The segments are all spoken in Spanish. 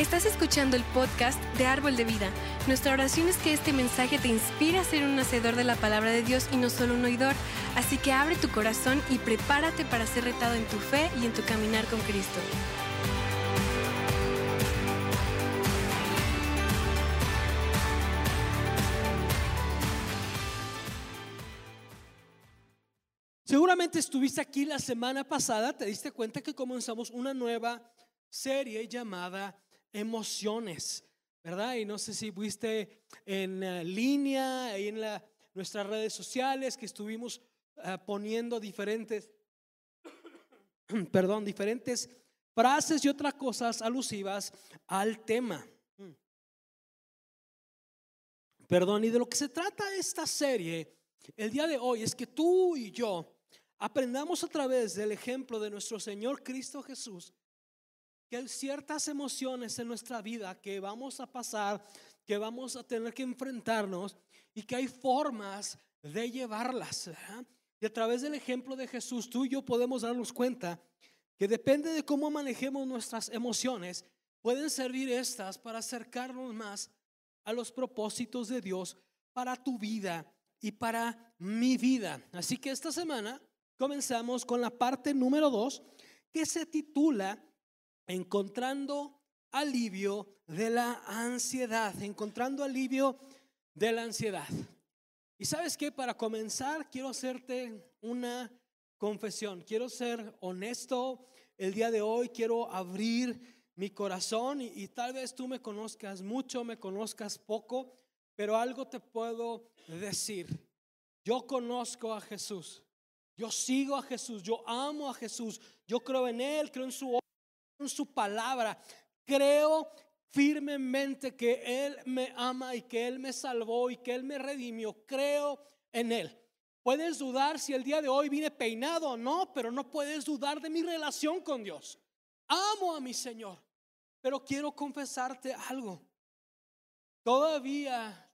Estás escuchando el podcast de Árbol de Vida. Nuestra oración es que este mensaje te inspire a ser un hacedor de la palabra de Dios y no solo un oidor. Así que abre tu corazón y prepárate para ser retado en tu fe y en tu caminar con Cristo. Seguramente estuviste aquí la semana pasada, te diste cuenta que comenzamos una nueva serie llamada Emociones, ¿verdad? Y no sé si viste en línea, ahí en nuestras redes sociales, que estuvimos poniendo diferentes frases y otras cosas alusivas al tema. Y de lo que se trata esta serie el día de hoy es que tú y yo aprendamos a través del ejemplo de nuestro Señor Cristo Jesús que hay ciertas emociones en nuestra vida que vamos a pasar, que vamos a tener que enfrentarnos y que hay formas de llevarlas, ¿verdad? Y a través del ejemplo de Jesús tú y yo podemos darnos cuenta que depende de cómo manejemos nuestras emociones, pueden servir estas para acercarnos más a los propósitos de Dios para tu vida y para mi vida. Así que esta semana comenzamos con la parte número 2, que se titula Encontrando alivio de la ansiedad. Encontrando alivio de la ansiedad. Y sabes que para comenzar quiero hacerte una confesión. Quiero ser honesto el día de hoy. Quiero abrir mi corazón y tal vez tú me conozcas mucho, me conozcas poco, pero algo te puedo decir. Yo conozco a Jesús. Yo sigo a Jesús. Yo amo a Jesús. Yo creo en Él, creo en su obra, en su palabra. Creo firmemente que Él me ama y que Él me salvó y que Él me redimió. Creo en Él. Puedes dudar si el día de hoy vine peinado o no, pero no puedes dudar de mi relación con Dios. Amo a mi Señor, pero quiero confesarte algo. Todavía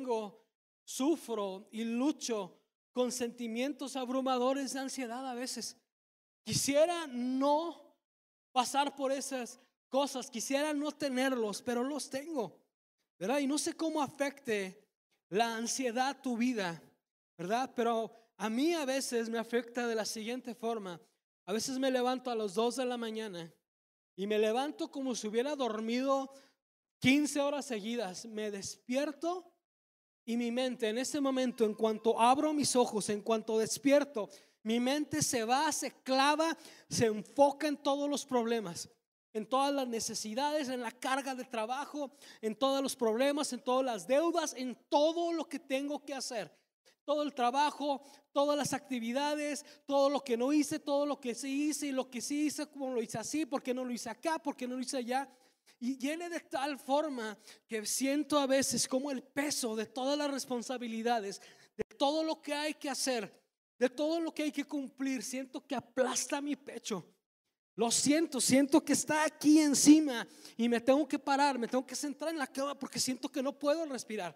sufro y lucho con sentimientos abrumadores de ansiedad a veces. Quisiera no pasar por esas cosas, quisiera no tenerlos, pero los tengo, ¿verdad? Y no sé cómo afecte la ansiedad tu vida, ¿verdad? Pero a mí a veces me afecta de la siguiente forma. A veces me levanto a las 2 de la mañana y me levanto como si hubiera dormido 15 horas seguidas. Me despierto y mi mente en ese momento, en cuanto abro mis ojos, en cuanto despierto, mi mente se va, se clava, se enfoca en todos los problemas, en todas las necesidades, en la carga de trabajo, en todos los problemas, en todas las deudas, en todo lo que tengo que hacer. Todo el trabajo, todas las actividades, todo lo que no hice, todo lo que sí hice y lo que sí hice, como lo hice así, porque no lo hice acá, porque no lo hice allá. Y viene de tal forma que siento a veces como el peso de todas las responsabilidades, de todo lo que hay que hacer, de todo lo que hay que cumplir. Siento que aplasta mi pecho. Lo siento que está aquí encima y me tengo que parar, me tengo que sentar en la cama porque siento que no puedo respirar.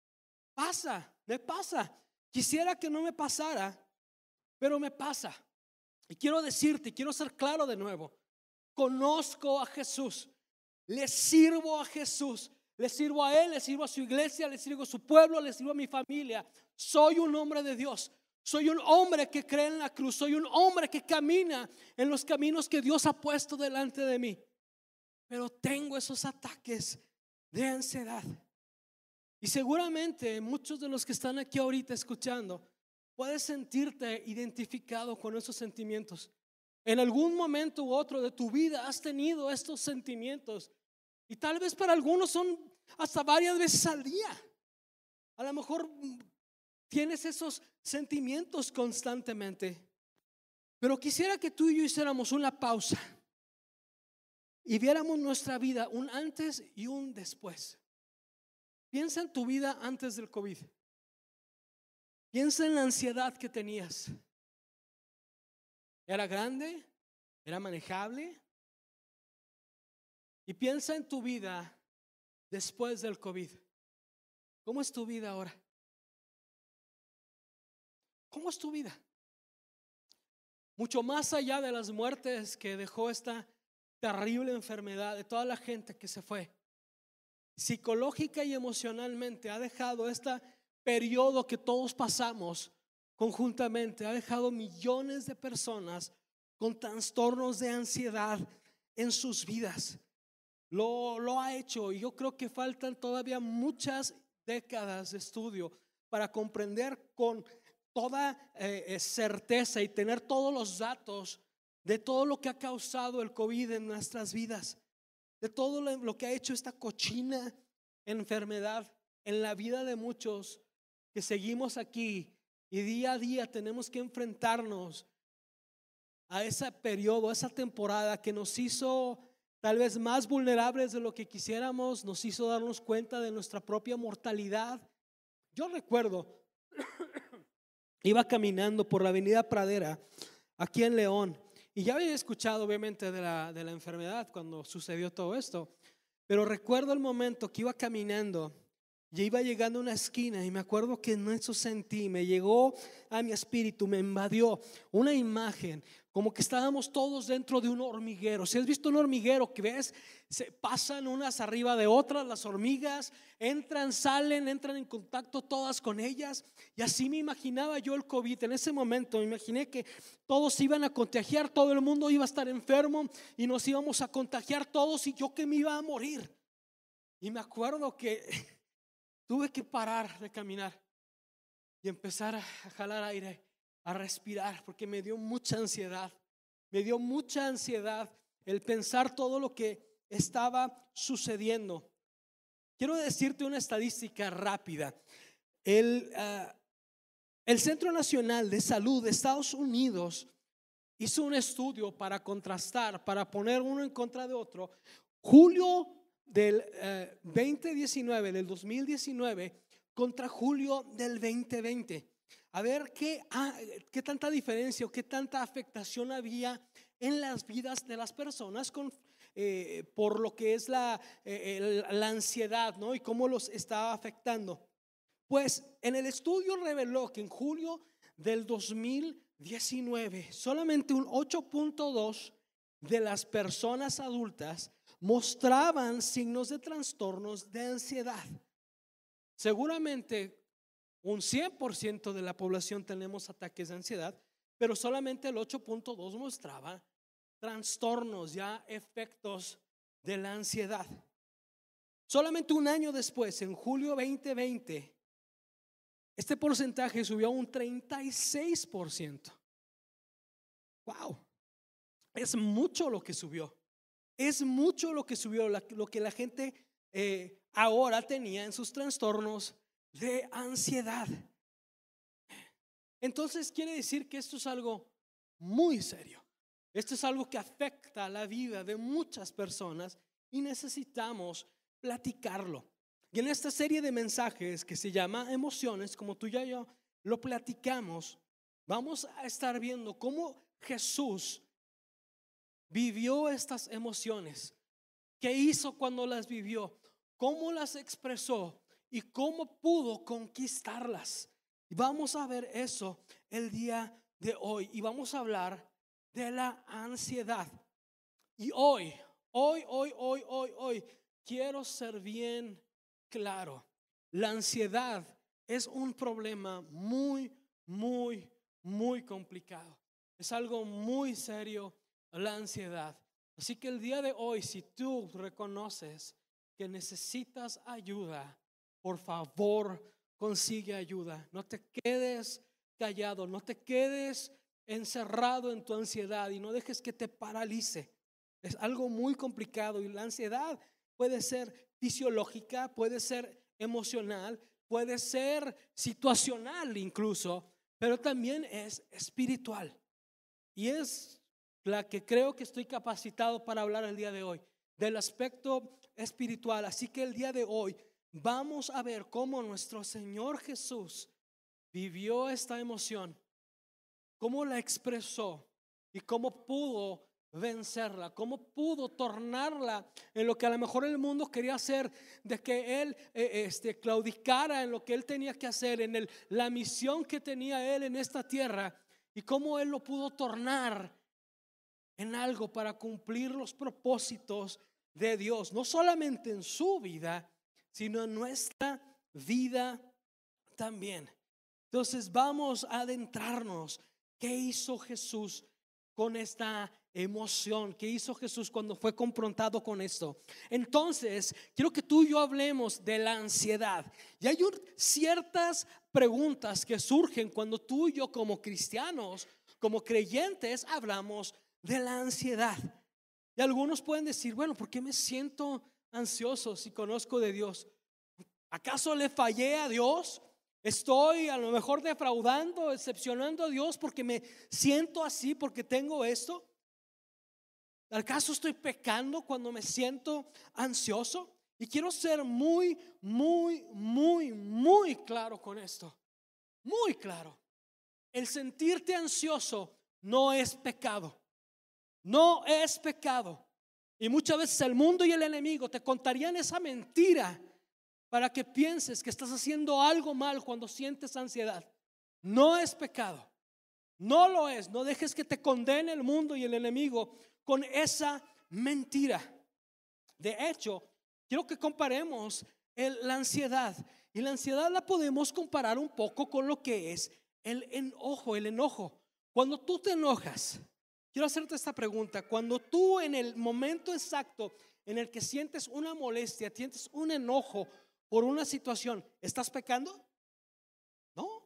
Me pasa. Quisiera que no me pasara, pero me pasa. Y quiero decirte, quiero ser claro de nuevo. Conozco a Jesús. Le sirvo a Jesús, le sirvo a Él, le sirvo a su iglesia, le sirvo a su pueblo, le sirvo a mi familia. Soy un hombre de Dios, soy un hombre que cree en la cruz, soy un hombre que camina en los caminos que Dios ha puesto delante de mí. Pero tengo esos ataques de ansiedad. Y seguramente muchos de los que están aquí ahorita escuchando, puedes sentirte identificado con esos sentimientos. En algún momento u otro de tu vida has tenido estos sentimientos. Y tal vez para algunos son hasta varias veces al día. A lo mejor tienes esos sentimientos constantemente. Pero quisiera que tú y yo hiciéramos una pausa y viéramos nuestra vida un antes y un después. Piensa en tu vida antes del COVID. Piensa en la ansiedad que tenías. ¿Era grande? ¿Era manejable? Y piensa en tu vida después del COVID. ¿Cómo es tu vida ahora? ¿Cómo es tu vida? Mucho más allá de las muertes que dejó esta terrible enfermedad, de toda la gente que se fue, psicológica y emocionalmente, ha dejado este periodo que todos pasamos conjuntamente, ha dejado millones de personas con trastornos de ansiedad en sus vidas. Lo ha hecho, y yo creo que faltan todavía muchas décadas de estudio para comprender con toda certeza y tener todos los datos de todo lo que ha causado el COVID en nuestras vidas, de todo lo que ha hecho esta cochina enfermedad en la vida de muchos que seguimos aquí, y día a día tenemos que enfrentarnos a ese periodo, a esa temporada que nos hizo tal vez más vulnerables de lo que quisiéramos, nos hizo darnos cuenta de nuestra propia mortalidad. Yo recuerdo, iba caminando por la avenida Pradera aquí en León, y ya había escuchado obviamente de la enfermedad cuando sucedió todo esto, pero recuerdo el momento que iba caminando y iba llegando a una esquina, y me acuerdo que en eso sentí, me llegó a mi espíritu, me invadió una imagen como que estábamos todos dentro de un hormiguero. Si has visto un hormiguero que ves, se pasan unas arriba de otras, las hormigas entran, salen, entran en contacto todas con ellas, y así me imaginaba yo el COVID. En ese momento me imaginé que todos iban a contagiar, todo el mundo iba a estar enfermo y nos íbamos a contagiar todos, y yo que me iba a morir. Y me acuerdo que tuve que parar de caminar y empezar a jalar aire, a respirar, porque me dio mucha ansiedad. Me dio mucha ansiedad el pensar todo lo que estaba sucediendo. Quiero decirte una estadística rápida. El Centro Nacional de Salud de Estados Unidos hizo un estudio para contrastar, para poner uno en contra de otro. Julio del 2019 contra julio del 2020. A ver qué tanta diferencia o qué tanta afectación había en las vidas de las personas por lo que es la ansiedad, ¿no? Y cómo los estaba afectando. Pues en el estudio reveló que en julio del 2019 solamente un 8.2 de las personas adultas mostraban signos de trastornos de ansiedad. Seguramente un 100% de la población tenemos ataques de ansiedad, pero solamente el 8.2 mostraba trastornos, ya efectos de la ansiedad. Solamente un año después, en julio 2020, este porcentaje subió a un 36%. Wow, es mucho lo que subió. Es mucho lo que subió, lo que la gente ahora tenía en sus trastornos de ansiedad. Entonces quiere decir que esto es algo muy serio. Esto es algo que afecta la vida de muchas personas y necesitamos platicarlo. Y en esta serie de mensajes que se llama Emociones, como tú y yo lo platicamos, vamos a estar viendo cómo Jesús vivió estas emociones, qué hizo cuando las vivió, cómo las expresó y cómo pudo conquistarlas. Y vamos a ver eso el día de hoy, y vamos a hablar de la ansiedad. Y hoy quiero ser bien claro. La ansiedad es un problema muy complicado. Es algo muy serio, la ansiedad. Así que el día de hoy, si tú reconoces que necesitas ayuda, por favor, consigue ayuda. No te quedes callado, no te quedes encerrado en tu ansiedad y no dejes que te paralice. Es algo muy complicado, y la ansiedad puede ser fisiológica, puede ser emocional, puede ser situacional incluso, pero también es espiritual. Y es la que creo que estoy capacitado para hablar el día de hoy, del aspecto espiritual. Así que el día de hoy vamos a ver cómo nuestro Señor Jesús vivió esta emoción, cómo la expresó y cómo pudo vencerla, cómo pudo tornarla en lo que a lo mejor el mundo quería hacer, de que él claudicara en lo que él tenía que hacer, en la misión que tenía él en esta tierra, y cómo él lo pudo tornar en algo para cumplir los propósitos de Dios, no solamente en su vida, sino en nuestra vida también. Entonces vamos a adentrarnos. ¿Qué hizo Jesús con esta emoción? ¿Qué hizo Jesús cuando fue confrontado con esto? Entonces quiero que tú y yo hablemos de la ansiedad. Y hay ciertas preguntas que surgen cuando tú y yo como cristianos, como creyentes, hablamos de la ansiedad. Y algunos pueden decir, bueno, ¿por qué me siento ansioso si conozco de Dios? ¿Acaso le fallé a Dios? ¿Estoy a lo mejor defraudando, decepcionando a Dios porque me siento así, porque tengo esto? ¿Acaso estoy pecando cuando me siento ansioso? Y quiero ser muy claro con esto. Muy claro. El sentirte ansioso no es pecado. No es pecado. Y muchas veces el mundo y el enemigo te contarían esa mentira para que pienses que estás haciendo algo mal cuando sientes ansiedad. No es pecado. No lo es. No dejes que te condene el mundo y el enemigo con esa mentira. De hecho, quiero que comparemos la ansiedad. Y la ansiedad la podemos comparar un poco con lo que es el enojo. El enojo. Cuando tú te enojas, quiero hacerte esta pregunta. Cuando tú en el momento exacto en el que sientes una molestia, sientes un enojo por una situación, ¿estás pecando? No.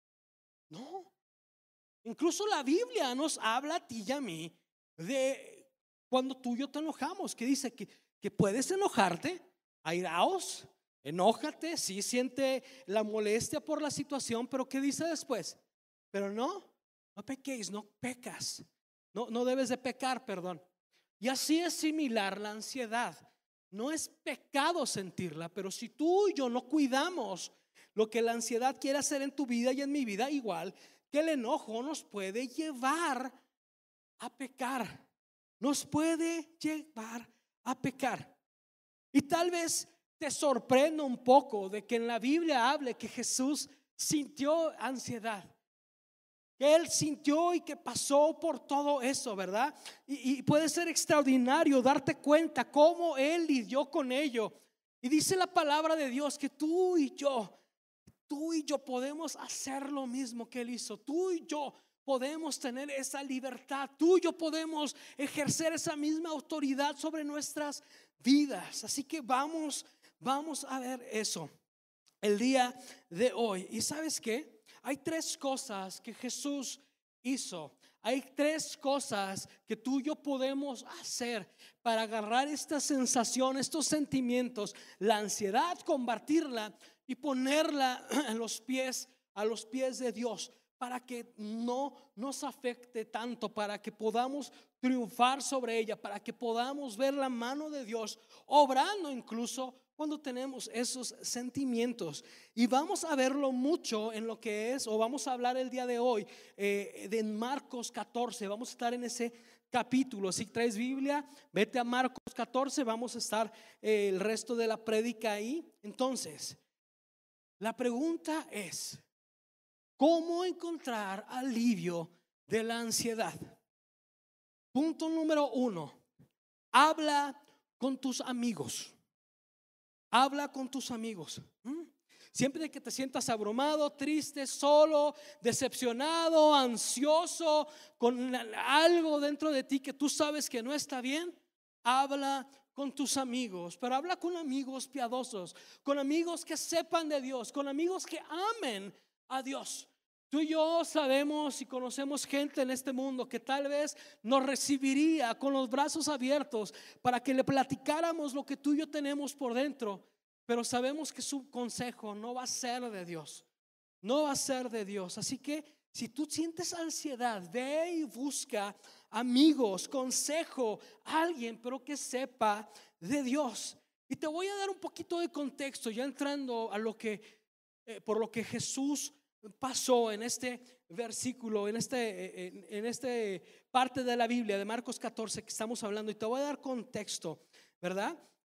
Incluso la Biblia nos habla a ti y a mí de cuando tú y yo te enojamos, que dice que puedes enojarte, airaos, enójate, sí, siente la molestia por la situación, pero ¿qué dice después? Pero no pequéis, no pecas, no debes de pecar, perdón. Y así es similar la ansiedad. No es pecado sentirla, pero si tú y yo no cuidamos lo que la ansiedad quiere hacer en tu vida y en mi vida, igual que el enojo nos puede llevar a pecar. Nos puede llevar a pecar. Y tal vez te sorprenda un poco de que en la Biblia hable que Jesús sintió ansiedad, que Él sintió y que pasó por todo eso, ¿verdad? Y puede ser extraordinario darte cuenta cómo Él lidió con ello. Y dice la palabra de Dios que tú y yo podemos hacer lo mismo que Él hizo. Tú y yo podemos tener esa libertad. Tú y yo podemos ejercer esa misma autoridad sobre nuestras vidas. Así que vamos a ver eso el día de hoy. ¿Y sabes qué? Hay tres cosas que Jesús hizo. Hay tres cosas que tú y yo podemos hacer para agarrar esta sensación, estos sentimientos, la ansiedad, combatirla y ponerla a los pies de Dios, para que no nos afecte tanto, para que podamos triunfar sobre ella, para que podamos ver la mano de Dios obrando incluso cuando tenemos esos sentimientos. Y vamos a verlo mucho en lo que es, o vamos a hablar el día de hoy de Marcos 14. Vamos a estar en ese capítulo. Si traes Biblia, vete a Marcos 14. Vamos a estar el resto de la prédica ahí. Entonces, la pregunta es: ¿cómo encontrar alivio de la ansiedad? Punto número 1: habla con tus amigos. Habla con tus amigos. Siempre que te sientas abrumado, triste, solo, decepcionado, ansioso, con algo dentro de ti que tú sabes que no está bien, habla con tus amigos. Pero habla con amigos piadosos, con amigos que sepan de Dios, con amigos que amen a Dios. Tú y yo sabemos y conocemos gente en este mundo que tal vez nos recibiría con los brazos abiertos para que le platicáramos lo que tú y yo tenemos por dentro, pero sabemos que su consejo no va a ser de Dios. No va a ser de Dios. Así que si tú sientes ansiedad, ve y busca amigos, consejo, alguien, pero que sepa de Dios. Y te voy a dar un poquito de contexto, ya entrando a lo que por lo que Jesús pasó en este versículo, en este parte de la Biblia de Marcos 14 que estamos hablando. Y te voy a dar contexto, ¿verdad?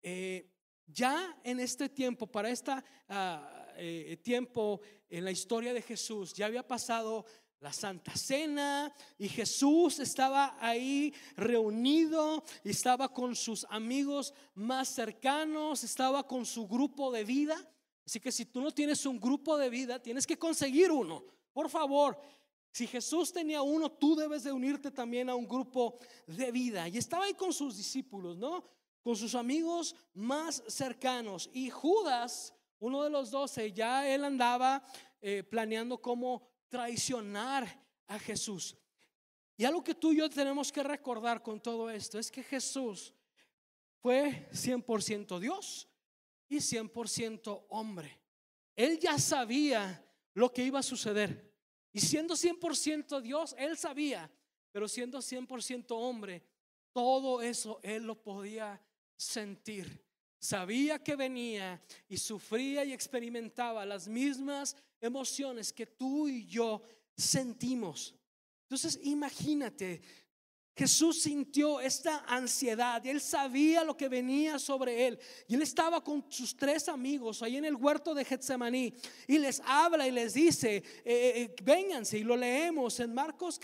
Ya en este tiempo, para este tiempo en la historia de Jesús, ya había pasado la Santa Cena, y Jesús estaba ahí reunido, estaba con sus amigos más cercanos, estaba con su grupo de vida. Así que si tú no tienes un grupo de vida, tienes que conseguir uno, por favor. Si Jesús tenía uno, tú debes de unirte también a un grupo de vida. Y estaba ahí con sus discípulos, ¿no? Con sus amigos más cercanos. Y Judas, uno de los 12, ya él andaba planeando cómo traicionar a Jesús. Y algo que tú y yo tenemos que recordar con todo esto es que Jesús fue 100% Dios y 100% hombre. Él ya sabía lo que iba a suceder. Y siendo 100% Dios, él sabía, pero siendo 100% hombre, todo eso él lo podía sentir. Sabía que venía y sufría y experimentaba las mismas emociones que tú y yo sentimos. Entonces imagínate, Jesús sintió esta ansiedad y él sabía lo que venía sobre él. Y él estaba con sus 3 amigos ahí en el huerto de Getsemaní y les habla y les dice, vénganse. Y lo leemos en Marcos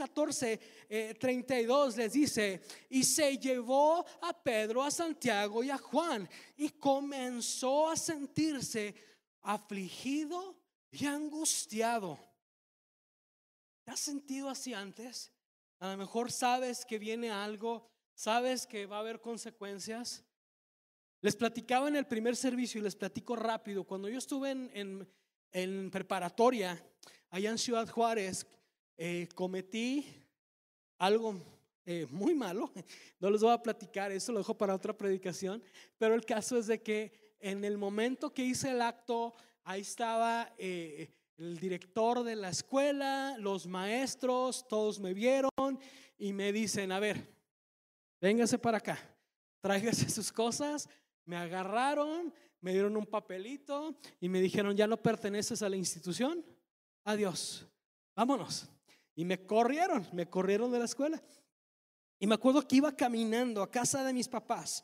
14:32, les dice: y se llevó a Pedro, a Santiago y a Juan, y comenzó a sentirse afligido y angustiado. ¿Te has sentido así antes? A lo mejor sabes que viene algo, sabes que va a haber consecuencias. Les platicaba en el primer servicio y les platico rápido. Cuando yo estuve en preparatoria allá en Ciudad Juárez, cometí algo muy malo. No les voy a platicar, eso lo dejo para otra predicación. Pero el caso es de que en el momento que hice el acto, ahí estaba el director de la escuela, los maestros, todos me vieron y me dicen: a ver, véngase para acá, tráigase sus cosas. Me agarraron, me dieron un papelito y me dijeron: ya no perteneces a la institución, adiós, vámonos. Y me corrieron de la escuela. Y me acuerdo que iba caminando a casa de mis papás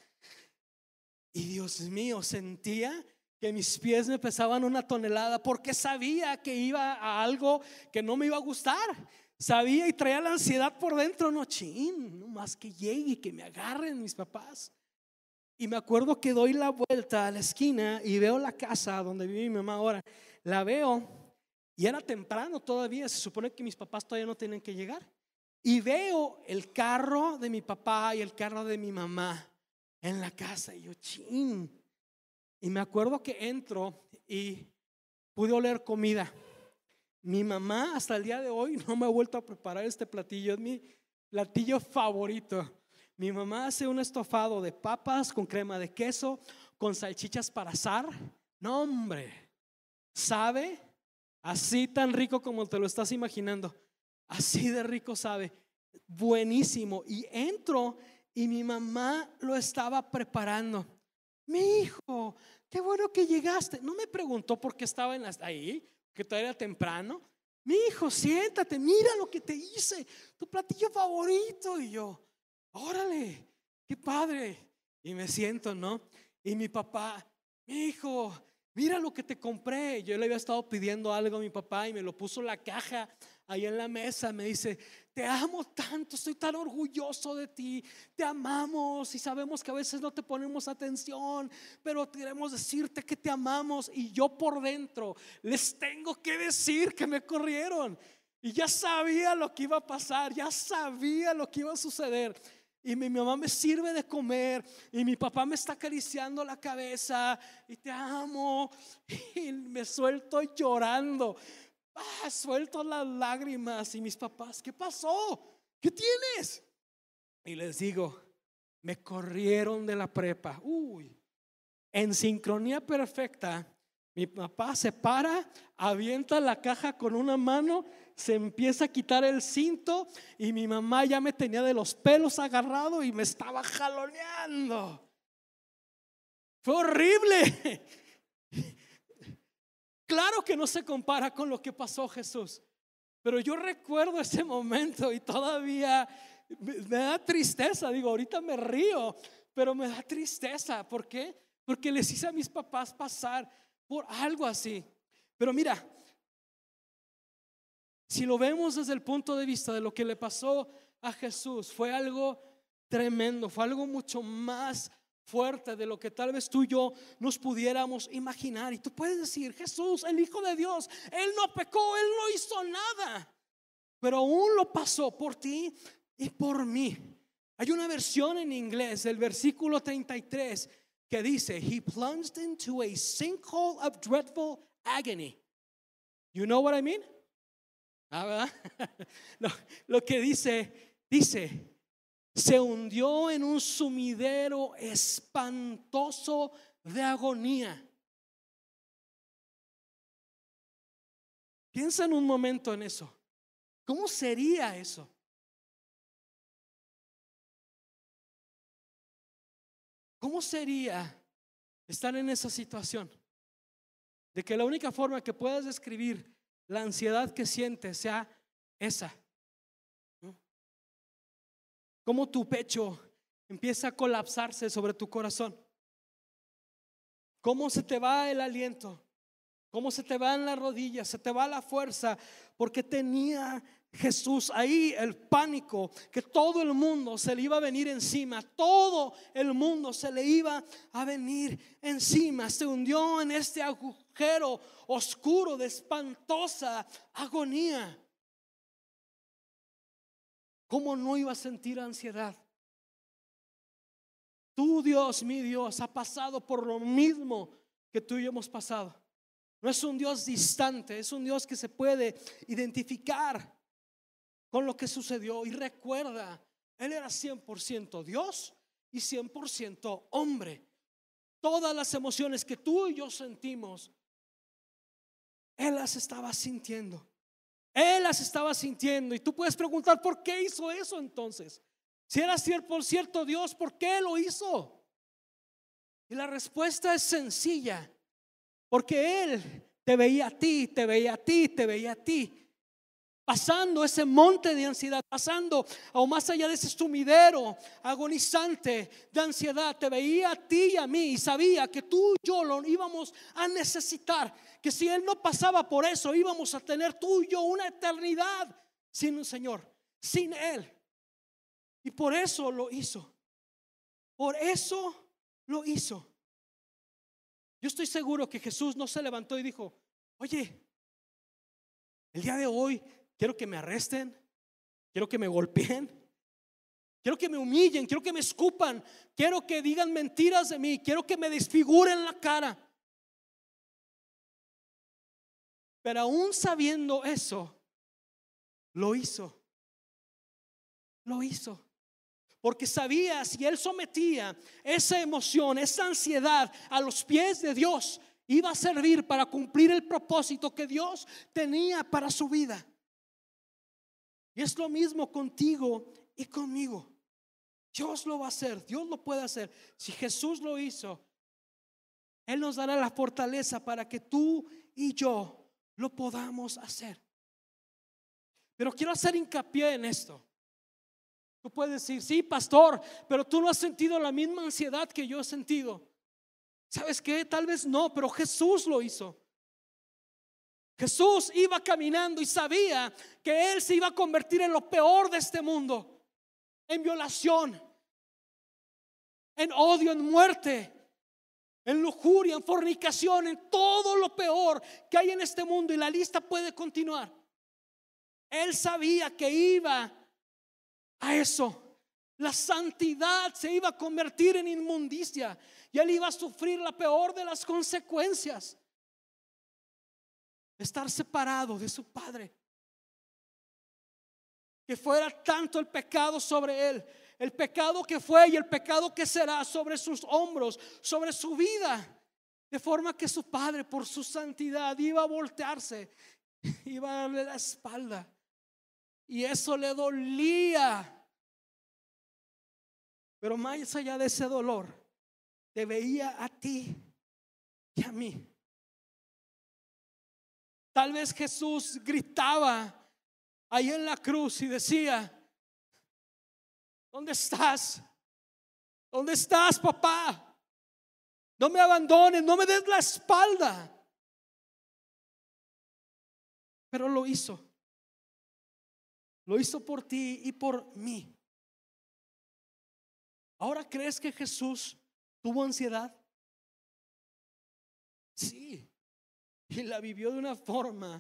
y Dios mío, sentía que mis pies me pesaban 1 tonelada, porque sabía que iba a algo que no me iba a gustar. Sabía y traía la ansiedad por dentro. No, chin, no más que llegue y que me agarren mis papás. Y me acuerdo que doy la vuelta a la esquina y veo la casa donde vive mi mamá ahora. La veo y era temprano todavía. Se supone que mis papás todavía no tienen que llegar. Y veo el carro de mi papá y el carro de mi mamá en la casa. Y yo, chin. Y me acuerdo que entro y pude oler comida. Mi mamá hasta el día de hoy no me ha vuelto a preparar este platillo. Es mi platillo favorito. Mi mamá hace un estofado de papas con crema de queso, con salchichas para asar. No, hombre, sabe así tan rico como te lo estás imaginando. Así de rico sabe, buenísimo. Y entro y mi mamá lo estaba preparando. Mi hijo, qué bueno que llegaste. No me preguntó por qué estaba ahí, que todavía era temprano. Mi hijo, siéntate, mira lo que te hice, tu platillo favorito. Y yo, órale, qué padre. Y me siento, ¿no? Y mi papá: mi hijo, mira lo que te compré. Yo le había estado pidiendo algo a mi papá y me lo puso en la caja ahí en la mesa. Me dice: te amo tanto, estoy tan orgulloso de ti, te amamos y sabemos que a veces no te ponemos atención, pero queremos decirte que te amamos. Y yo por dentro les tengo que decir que me corrieron. Y ya sabía lo que iba a pasar, ya sabía lo que iba a suceder. Y mi mamá me sirve de comer y mi papá me está acariciando la cabeza y te amo. Y me suelto llorando. Suelto las lágrimas y mis papás: ¿qué pasó? ¿Qué tienes? Y les digo: me corrieron de la prepa. En sincronía perfecta, mi papá se para, avienta la caja con una mano, se empieza a quitar el cinto y mi mamá ya me tenía de los pelos agarrado y me estaba jaloneando. Fue horrible. Claro que no se compara con lo que pasó Jesús, pero yo recuerdo ese momento y todavía me da tristeza. Digo, ahorita me río, pero me da tristeza. ¿Por qué? Porque les hice a mis papás pasar por algo así. Pero mira, Si lo vemos desde el punto de vista de lo que le pasó a Jesús, fue algo tremendo, fue algo mucho más fuerte de lo que tal vez tú y yo nos pudiéramos imaginar. Y tú puedes decir: Jesús, el Hijo de Dios, Él no pecó, Él no hizo nada, pero aún lo pasó por ti y por mí. Hay una versión en inglés del versículo 33 que dice: He plunged into a sinkhole of dreadful agony. You know what I mean? ¿Verdad? No, lo que dice, se hundió en un sumidero espantoso de agonía. Piensa en un momento en eso. ¿Cómo sería eso? ¿Cómo sería estar en esa situación? De que la única forma que puedas describir la ansiedad que sientes sea esa. Cómo tu pecho empieza a colapsarse sobre tu corazón. Cómo se te va el aliento. Cómo se te van las rodillas, se te va la fuerza, porque tenía Jesús ahí el pánico que todo el mundo se le iba a venir encima. Todo el mundo se le iba a venir encima. Se hundió en este agujero oscuro de espantosa agonía. ¿Cómo no iba a sentir ansiedad? Tú, Dios, mi Dios, ha pasado por lo mismo que tú y yo hemos pasado. No es un Dios distante, es un Dios que se puede identificar con lo que sucedió. Y recuerda, Él era 100% Dios y 100% hombre. Todas las emociones que tú y yo sentimos, Él las estaba sintiendo. Él las estaba sintiendo. Y tú puedes preguntar: ¿por qué hizo eso entonces? Si era 100% Dios, ¿por qué lo hizo? Y la respuesta es sencilla: porque Él te veía a ti, te veía a ti, te veía a ti, pasando ese monte de ansiedad, pasando aún más allá de ese sumidero agonizante de ansiedad. Te veía a ti y a mí y sabía que tú y yo lo íbamos a necesitar, que si Él no pasaba por eso, íbamos a tener tú y yo una eternidad sin un Señor, sin Él. Y por eso lo hizo. Por eso lo hizo. Yo estoy seguro que Jesús no se levantó y dijo: oye, el día de hoy quiero que me arresten, quiero que me golpeen, quiero que me humillen, quiero que me escupan, quiero que digan mentiras de mí, quiero que me desfiguren la cara. Pero aún sabiendo eso, lo hizo. Lo hizo. Porque sabía, si Él sometía esa emoción, esa ansiedad a los pies de Dios, iba a servir para cumplir el propósito que Dios tenía para su vida. Y es lo mismo contigo y conmigo. Dios lo va a hacer, Dios lo puede hacer. Si Jesús lo hizo, Él nos dará la fortaleza para que tú y yo lo podamos hacer. Pero quiero hacer hincapié en esto. Tú puedes decir: sí, pastor, pero tú no has sentido la misma ansiedad que yo he sentido. ¿Sabes qué? Tal vez no, pero Jesús lo hizo. Jesús iba caminando y sabía que Él se iba a convertir en lo peor de este mundo: en violación, en odio, en muerte, en lujuria, en fornicación, en todo lo peor que hay en este mundo. Y la lista puede continuar. Él sabía que iba a eso. La santidad se iba a convertir en inmundicia y Él iba a sufrir la peor de las consecuencias: estar separado de su Padre. Que fuera tanto el pecado sobre Él, el pecado que fue y el pecado que será sobre sus hombros, sobre su vida, de forma que su Padre, por su santidad, iba a voltearse, iba a darle la espalda. Y eso le dolía. Pero más allá de ese dolor, te veía a ti y a mí. Tal vez Jesús gritaba ahí en la cruz y decía: ¿dónde estás? ¿Dónde estás, papá? No me abandones, no me des la espalda. Pero lo hizo. Lo hizo por ti y por mí. ¿Ahora crees que Jesús tuvo ansiedad? Sí. Y la vivió de una forma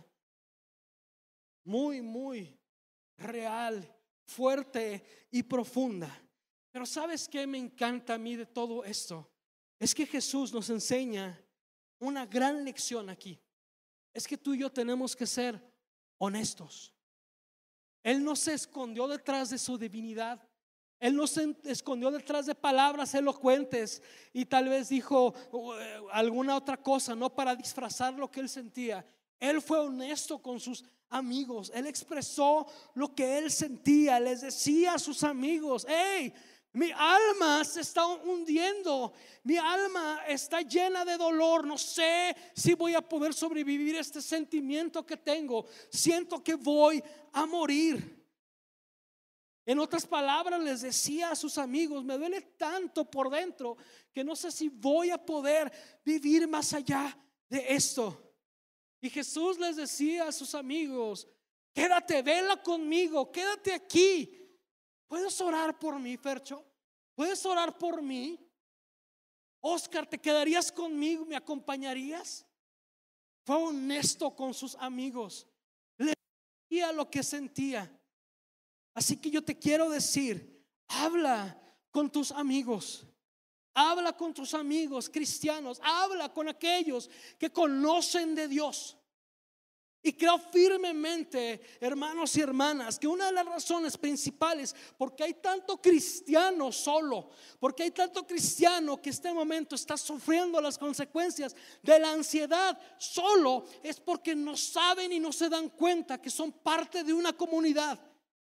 muy, muy real, fuerte y profunda. Pero ¿sabes qué me encanta a mí de todo esto? Es que Jesús nos enseña una gran lección aquí. Es que tú y yo tenemos que ser honestos. Él no se escondió detrás de su divinidad. Él no se escondió detrás de palabras elocuentes y tal vez dijo alguna otra cosa, no, para disfrazar lo que él sentía. Él fue honesto con sus amigos. Él expresó lo que él sentía. Les decía a sus amigos: hey, mi alma se está hundiendo, mi alma está llena de dolor, no sé si voy a poder sobrevivir este sentimiento que tengo, siento que voy a morir. En otras palabras, les decía a sus amigos: me duele tanto por dentro que no sé si voy a poder vivir más allá de esto. Y Jesús les decía a sus amigos: quédate, vela conmigo, quédate aquí. ¿Puedes orar por mí, Fercho? ¿Puedes orar por mí? Oscar, ¿te quedarías conmigo? ¿Me acompañarías? Fue honesto con sus amigos, les decía lo que sentía. Así que yo te quiero decir: habla con tus amigos. Habla con tus amigos cristianos. Habla con aquellos que conocen de Dios. Y creo firmemente, hermanos y hermanas, que una de las razones principales porque hay tanto cristiano solo, porque hay tanto cristiano que en este momento está sufriendo las consecuencias de la ansiedad solo, es porque no saben y no se dan cuenta que son parte de una comunidad.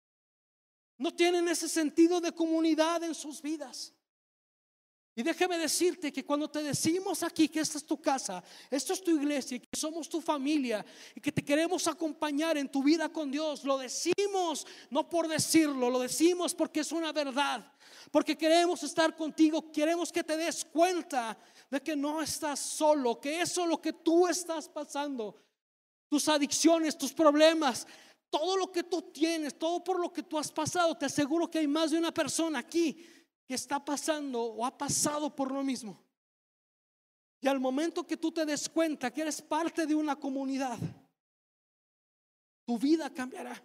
No tienen ese sentido de comunidad en sus vidas. Y déjame decirte que cuando te decimos aquí que esta es tu casa, esto es tu iglesia, y que somos tu familia y que te queremos acompañar en tu vida con Dios, lo decimos no por decirlo, lo decimos porque es una verdad, porque queremos estar contigo, queremos que te des cuenta de que no estás solo, que eso lo que tú estás pasando, tus adicciones, tus problemas, todo lo que tú tienes, todo por lo que tú has pasado, te aseguro que hay más de una persona aquí que está pasando o ha pasado por lo mismo. Y al momento que tú te des cuenta que eres parte de una comunidad, tu vida cambiará.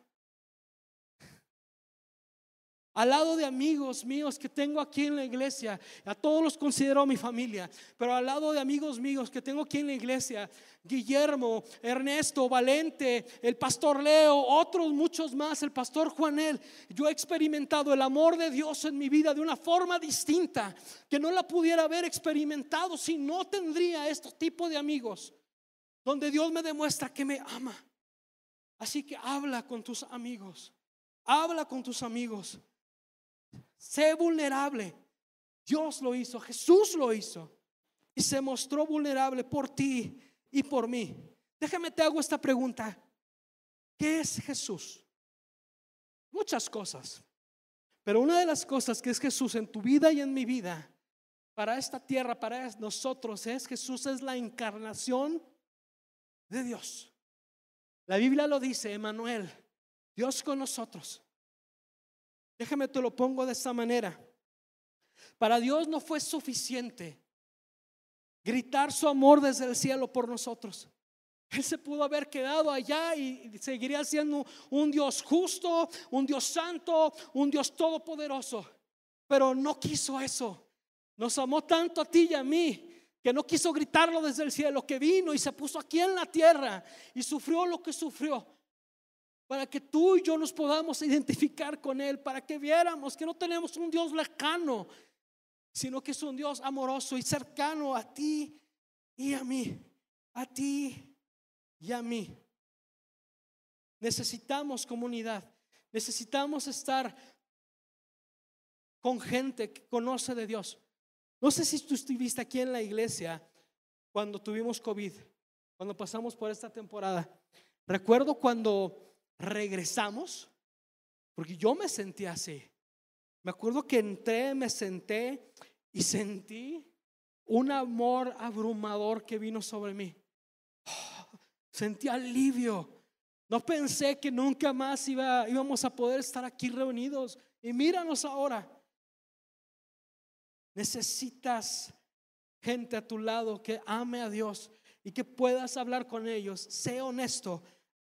Al lado de amigos míos que tengo aquí en la iglesia, a todos los considero mi familia, pero al lado de amigos míos que tengo aquí en la iglesia, Guillermo, Ernesto, Valente, el pastor Leo, otros muchos más, el pastor Juanel, yo he experimentado el amor de Dios en mi vida de una forma distinta que no la pudiera haber experimentado si no tendría este tipo de amigos, donde Dios me demuestra que me ama. Así que habla con tus amigos, habla con tus amigos. Sé vulnerable. Dios lo hizo, Jesús lo hizo y se mostró vulnerable por ti y por mí. Déjame te hago esta pregunta: ¿qué es Jesús? Muchas cosas, pero una de las cosas que es Jesús en tu vida y en mi vida, para esta tierra, para nosotros, Jesús es la encarnación de Dios. La Biblia lo dice, Emmanuel, Dios con nosotros. Déjame te lo pongo de esta manera. Para Dios no fue suficiente gritar su amor desde el cielo por nosotros. Él se pudo haber quedado allá y seguiría siendo un Dios justo, un Dios santo, un Dios todopoderoso. Pero no quiso eso. Nos amó tanto a ti y a mí que no quiso gritarlo desde el cielo, que vino y se puso aquí en la tierra y sufrió lo que sufrió, para que tú y yo nos podamos identificar con Él, para que viéramos que no tenemos un Dios lejano, sino que es un Dios amoroso y cercano a ti y a mí, a ti y a mí. Necesitamos comunidad, necesitamos estar con gente que conoce de Dios. No sé si tú estuviste aquí en la iglesia cuando tuvimos COVID, cuando pasamos por esta temporada. Recuerdo cuando regresamos, porque yo me sentí así. Me acuerdo que entré, me senté y sentí un amor abrumador que vino sobre mí. Sentí alivio. No pensé que nunca más íbamos a poder estar aquí reunidos. Y míranos ahora. Necesitas gente a tu lado que ame a Dios y que puedas hablar con ellos. Sé honesto.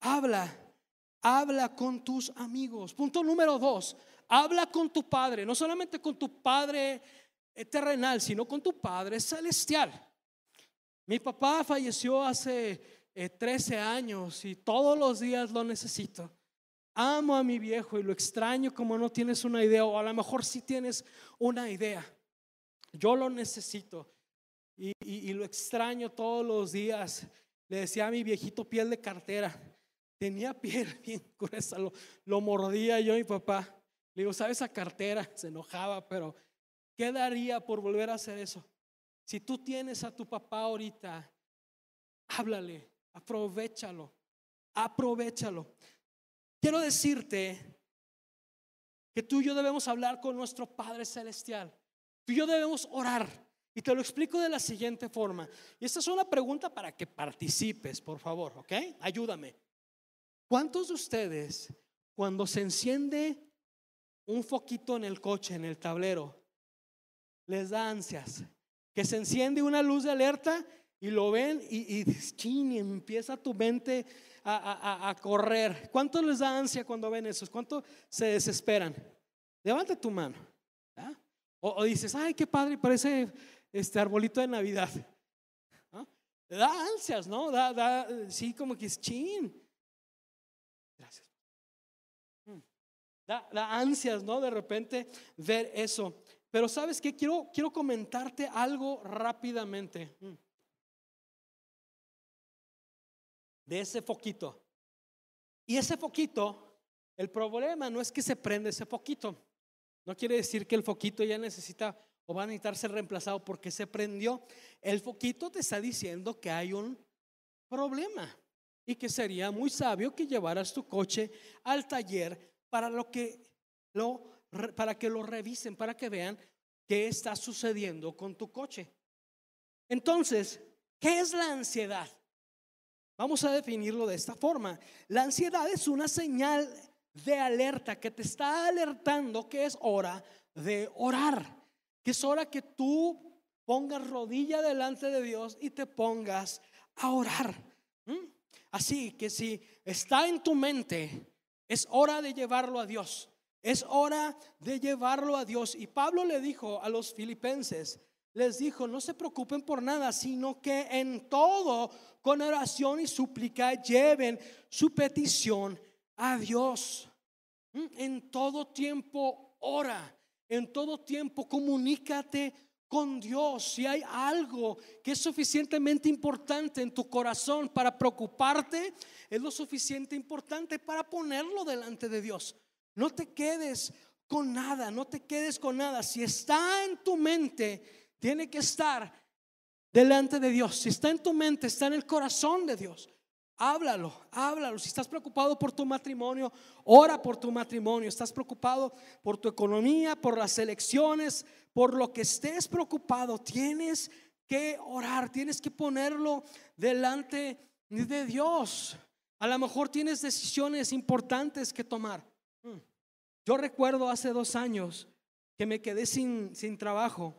Habla con tus amigos. Punto número 2. Habla con tu padre. No solamente con tu padre terrenal, sino con tu padre celestial. Mi papá falleció hace 13 años y todos los días lo necesito. Amo a mi viejo y lo extraño como no tienes una idea, o a lo mejor sí tienes una idea. Yo lo necesito y lo extraño todos los días. Le decía a mi viejito piel de cartera. Tenía piel bien gruesa, lo mordía yo a mi papá. Le digo, ¿sabes esa cartera? Se enojaba, pero ¿qué daría por volver a hacer eso? Si tú tienes a tu papá ahorita, háblale, aprovechalo. Quiero decirte que tú y yo debemos hablar con nuestro Padre Celestial. Tú y yo debemos orar. Y te lo explico de la siguiente forma. Y esta es una pregunta para que participes, por favor, ¿ok? Ayúdame. ¿Cuántos de ustedes, cuando se enciende un foquito en el coche, en el tablero, les da ansias? Que se enciende una luz de alerta y lo ven y empieza tu mente a correr. ¿Cuánto les da ansia cuando ven eso? ¿Cuánto se desesperan? Levanta tu mano. ¿Ah? O dices, ay, qué padre, parece arbolito de Navidad. ¿Ah? Da ansias, ¿no? Sí, como que es chin. Gracias. Da ansias, ¿no? De repente ver eso. Pero ¿sabes qué? Quiero comentarte algo rápidamente de ese foquito. Y ese foquito, el problema no es que se prende ese foquito. No quiere decir que el foquito ya necesita o va a necesitar ser reemplazado porque se prendió. El foquito te está diciendo que hay un problema y que sería muy sabio que llevaras tu coche al taller para que lo revisen, para que vean qué está sucediendo con tu coche. Entonces, ¿qué es la ansiedad? Vamos a definirlo de esta forma. La ansiedad es una señal de alerta que te está alertando que es hora de orar, que es hora que tú pongas rodilla delante de Dios y te pongas a orar. Así que si está en tu mente, es hora de llevarlo a Dios. Es hora de llevarlo a Dios. Y Pablo le dijo a los filipenses, les dijo, no se preocupen por nada, sino que en todo, con oración y súplica, lleven su petición a Dios. En todo tiempo ora, en todo tiempo comunícate con Dios. Si hay algo que es suficientemente importante en tu corazón para preocuparte, es lo suficiente importante para ponerlo delante de Dios. No te quedes con nada, no te quedes con nada. Si está en tu mente, tiene que estar delante de Dios. Si está en tu mente, está en el corazón de Dios. Háblalo. Si estás preocupado por tu matrimonio, ora por tu matrimonio. Estás preocupado por tu economía, por las elecciones, por lo que estés preocupado, tienes que orar, tienes que ponerlo delante de Dios. A lo mejor tienes decisiones importantes que tomar. Yo recuerdo hace 2 años que me quedé sin trabajo.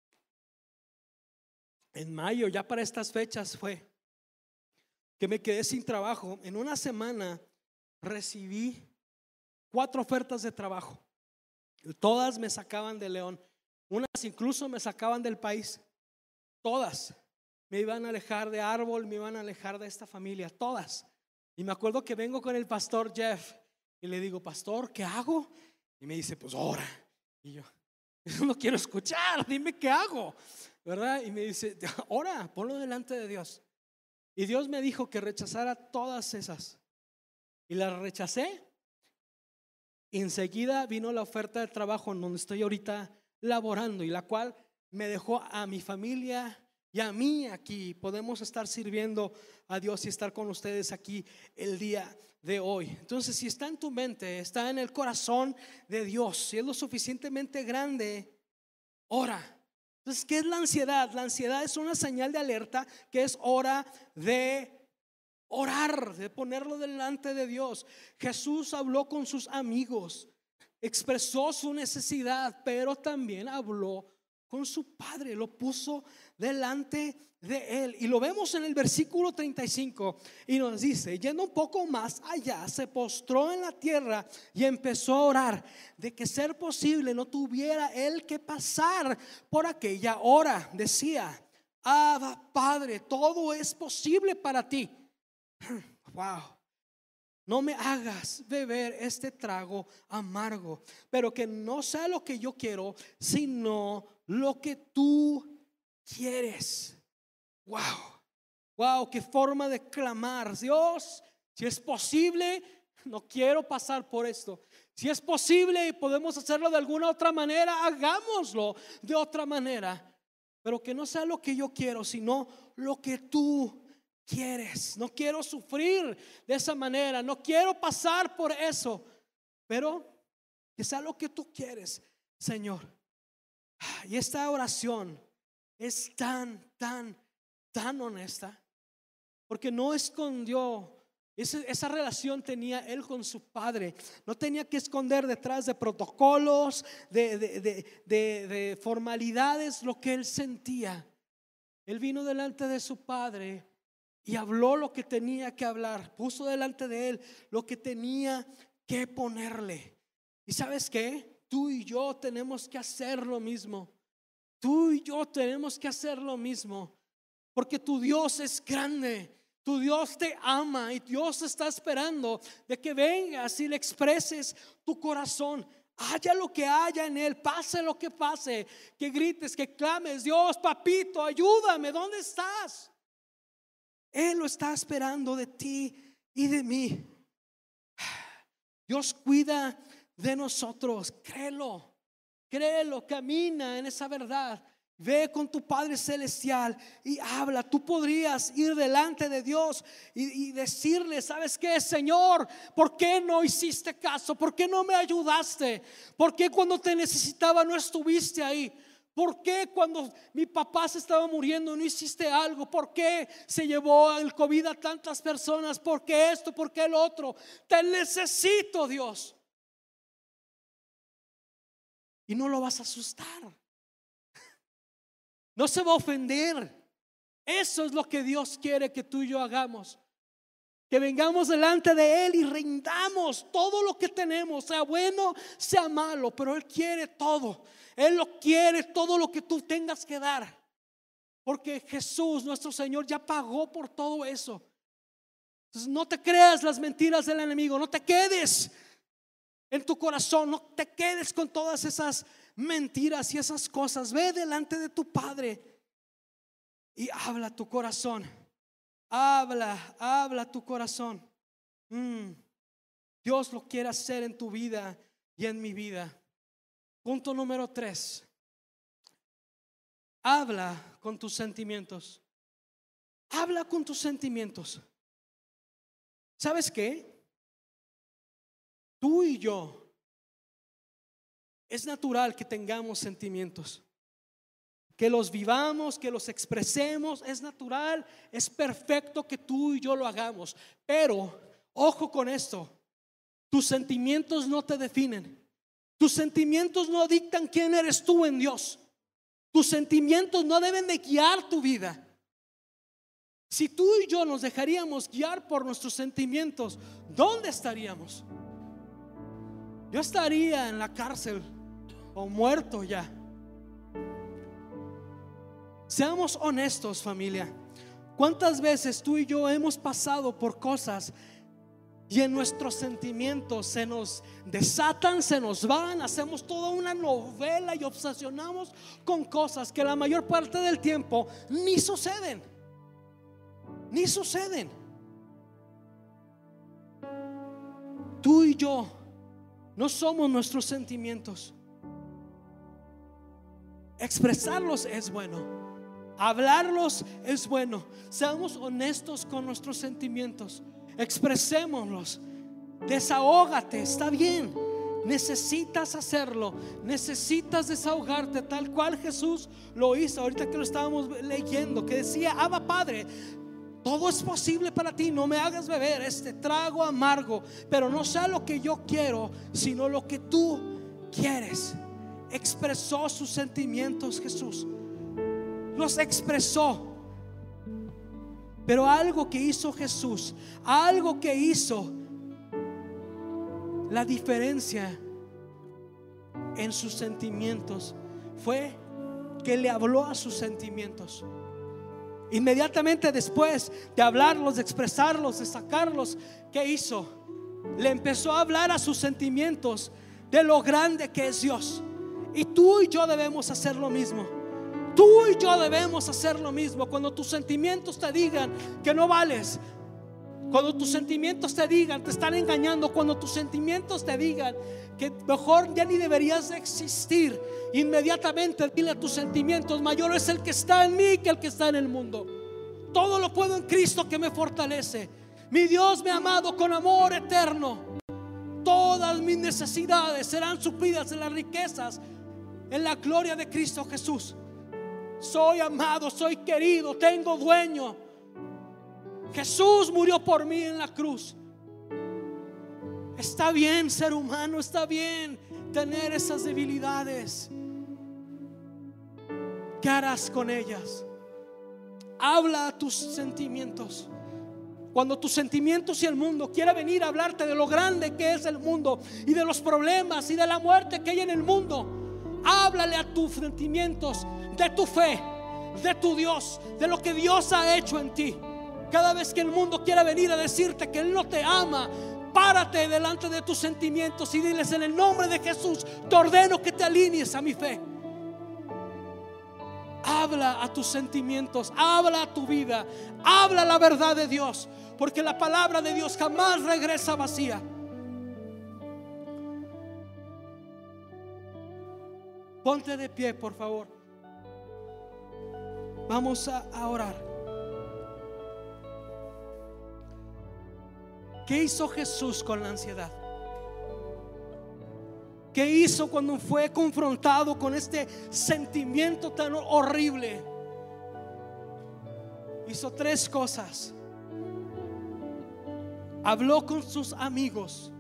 En mayo, ya para estas fechas fue que me quedé sin trabajo. En una semana recibí 4 ofertas de trabajo. Todas me sacaban de León. Unas incluso me sacaban del país. Todas me iban a alejar de Árbol, me iban a alejar de esta familia. Todas. Y me acuerdo que vengo con el pastor Jeff y le digo, pastor, ¿qué hago? Y me dice, pues ora. Y yo, eso no quiero escuchar, dime qué hago, ¿verdad? Y me dice, ora, ponlo delante de Dios. Y Dios me dijo que rechazara todas esas. Y las rechacé. Y enseguida vino la oferta de trabajo en donde estoy ahorita laborando, y la cual me dejó a mi familia y a mí aquí. Podemos estar sirviendo a Dios y estar con ustedes aquí el día de hoy. Entonces, si está en tu mente, está en el corazón de Dios, si es lo suficientemente grande, ora. Entonces, ¿qué es la ansiedad? La ansiedad es una señal de alerta que es hora de orar, de ponerlo delante de Dios. Jesús habló con sus amigos, expresó su necesidad, pero también habló con su Padre, lo puso delante de él. Y lo vemos en el versículo 35 y nos dice: yendo un poco más allá, se postró en la tierra y empezó a orar de que ser posible no tuviera él que pasar por aquella hora. Decía: Abba, Padre, todo es posible para ti. Wow. No me hagas beber este trago amargo, pero que no sea lo que yo quiero, sino lo que tú quieres. Wow. Wow, qué forma de clamar. Dios, si es posible, no quiero pasar por esto. Si es posible y podemos hacerlo de alguna otra manera, hagámoslo de otra manera. Pero que no sea lo que yo quiero, sino lo que tú quieres. No quiero sufrir de esa manera, no quiero pasar por eso, pero que sea lo que tú quieres, Señor. Y esta oración es tan honesta, porque no escondió. Esa relación tenía él con su Padre. No tenía que esconder detrás de protocolos, de formalidades lo que él sentía. Él vino delante de su Padre y habló lo que tenía que hablar. Puso delante de él lo que tenía que ponerle. ¿Y sabes qué? Tú y yo tenemos que hacer lo mismo. Tú y yo tenemos que hacer lo mismo, porque tu Dios es grande. Tu Dios te ama y Dios está esperando de que vengas y le expreses tu corazón. Haya lo que haya en él, pase lo que pase, que grites, que clames: Dios, papito, ayúdame, ¿dónde estás? Él lo está esperando de ti y de mí. Dios cuida de nosotros, créelo, camina en esa verdad. Ve con tu Padre Celestial y habla. Tú podrías ir delante de Dios y decirle: ¿sabes qué, Señor? ¿Por qué no hiciste caso? ¿Por qué no me ayudaste? ¿Por qué cuando te necesitaba no estuviste ahí? ¿Por qué cuando mi papá se estaba muriendo no hiciste algo? ¿Por qué se llevó el COVID a tantas personas? ¿Por qué esto? ¿Por qué lo otro? Te necesito, Dios. Y no lo vas a asustar. No se va a ofender. Eso es lo que Dios quiere que tú y yo hagamos. Que vengamos delante de Él y rindamos todo lo que tenemos, sea bueno, sea malo, pero Él quiere todo. Él lo quiere, todo lo que tú tengas que dar, porque Jesús, nuestro Señor, ya pagó por todo eso. Entonces no te creas las mentiras del enemigo. No te quedes en tu corazón, no te quedes con todas esas mentiras y esas cosas. Ve delante de tu Padre y habla tu corazón. Habla tu corazón. Dios lo quiere hacer en tu vida y en mi vida. Punto número 3. Habla con tus sentimientos. Habla con tus sentimientos. ¿Sabes qué? Tú y yo, es natural que tengamos sentimientos, que los vivamos, que los expresemos. Es natural, es perfecto que tú y yo lo hagamos. Pero ojo con esto: tus sentimientos no te definen. Tus sentimientos no dictan quién eres tú en Dios. Tus sentimientos no deben de guiar tu vida. Si tú y yo nos dejaríamos guiar por nuestros sentimientos, ¿dónde estaríamos? Yo estaría en la cárcel o muerto ya. Seamos honestos, familia. ¿Cuántas veces tú y yo hemos pasado por cosas y en nuestros sentimientos se nos desatan, se nos van? Hacemos toda una novela y obsesionamos con cosas que la mayor parte del tiempo ni suceden. Ni suceden. Tú y yo no somos nuestros sentimientos. Expresarlos es bueno, hablarlos es bueno. Seamos honestos con nuestros sentimientos, expresémoslos. Desahógate, está bien. Necesitas hacerlo, necesitas desahogarte, tal cual Jesús lo hizo. Ahorita que lo estábamos leyendo, que decía: Abba, Padre, Todo es posible para ti. No me hagas beber este trago amargo, pero no sea lo que yo quiero, sino lo que tú quieres. Expresó sus sentimientos Jesús. Los expresó. Pero algo que hizo Jesús, algo que hizo la diferencia en sus sentimientos, fue que le habló a sus sentimientos. Inmediatamente después de hablarlos, de expresarlos, de sacarlos, ¿qué hizo? Le empezó a hablar a sus sentimientos de lo grande que es Dios. Y tú y yo debemos hacer lo mismo. Tú y yo debemos hacer lo mismo. Cuando tus sentimientos te digan que no vales, cuando tus sentimientos te digan, te están engañando, cuando tus sentimientos te digan que mejor ya ni deberías de existir, inmediatamente dile a tus sentimientos: mayor es el que está en mí que el que está en el mundo. Todo lo puedo en Cristo que me fortalece. Mi Dios me ha amado con amor eterno. Todas mis necesidades serán suplidas en las riquezas, en la gloria de Cristo Jesús. Soy amado, soy querido, tengo dueño. Jesús murió por mí en la cruz. Está bien ser humano, está bien tener esas debilidades. ¿Qué harás con ellas? Habla a tus sentimientos. Cuando tus sentimientos y el mundo quiera venir a hablarte de lo grande que es el mundo y de los problemas y de la muerte que hay en el mundo, háblale a tus sentimientos de tu fe, de tu Dios, de lo que Dios ha hecho en ti. Cada vez que el mundo quiera venir a decirte que Él no te ama, párate delante de tus sentimientos y diles: en el nombre de Jesús te ordeno que te alinees a mi fe. Habla a tus sentimientos, habla a tu vida, habla la verdad de Dios, porque la palabra de Dios jamás regresa vacía. Ponte de pie, por favor. Vamos a orar. ¿Qué hizo Jesús con la ansiedad? ¿Qué hizo cuando fue confrontado con este sentimiento tan horrible? Hizo 3 cosas. Habló con sus amigos,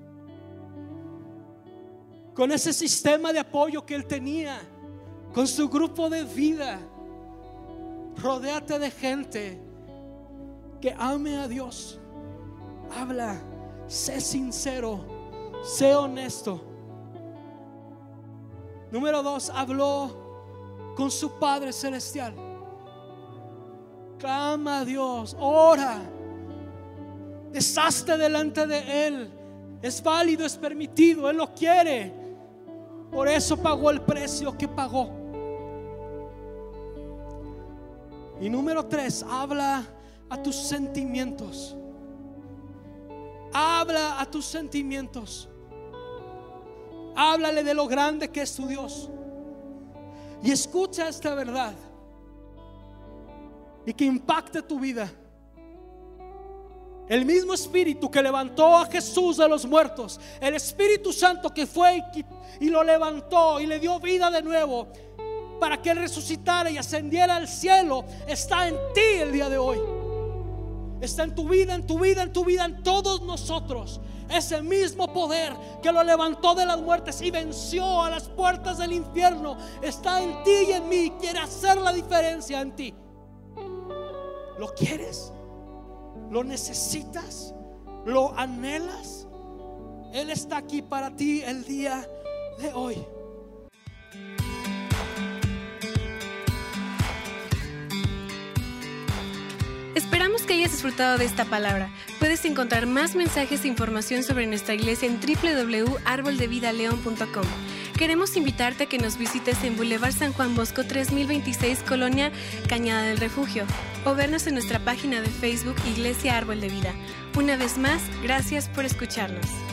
con ese sistema de apoyo que él tenía, con su grupo de vida. Rodéate de gente que ame a Dios. Habla, sé sincero, sé honesto. Número 2, habló con su Padre Celestial. Clama a Dios, ora, deshazte delante de Él. Es válido, es permitido, Él lo quiere. Por eso pagó el precio que pagó. Y número 3, habla a tus sentimientos. Habla a tus sentimientos. Háblale de lo grande que es tu Dios. Y escucha esta verdad, y que impacte tu vida. El mismo Espíritu que levantó a Jesús de los muertos, el Espíritu Santo que fue y lo levantó y le dio vida de nuevo para que Él resucitara y ascendiera al cielo, está en ti el día de hoy. Está en tu vida, en tu vida, en tu vida, en todos nosotros. Ese mismo poder que lo levantó de las muertes y venció a las puertas del infierno está en ti y en mí. Quiere hacer la diferencia en ti. ¿Lo quieres? ¿Lo necesitas? ¿Lo anhelas? Él está aquí para ti el día de hoy. Esperamos que hayas disfrutado de esta palabra. Puedes encontrar más mensajes e información sobre nuestra iglesia en www.arboldevidaleon.com. Queremos invitarte a que nos visites en Boulevard San Juan Bosco 3026, Colonia Cañada del Refugio, o vernos en nuestra página de Facebook Iglesia Árbol de Vida. Una vez más, gracias por escucharnos.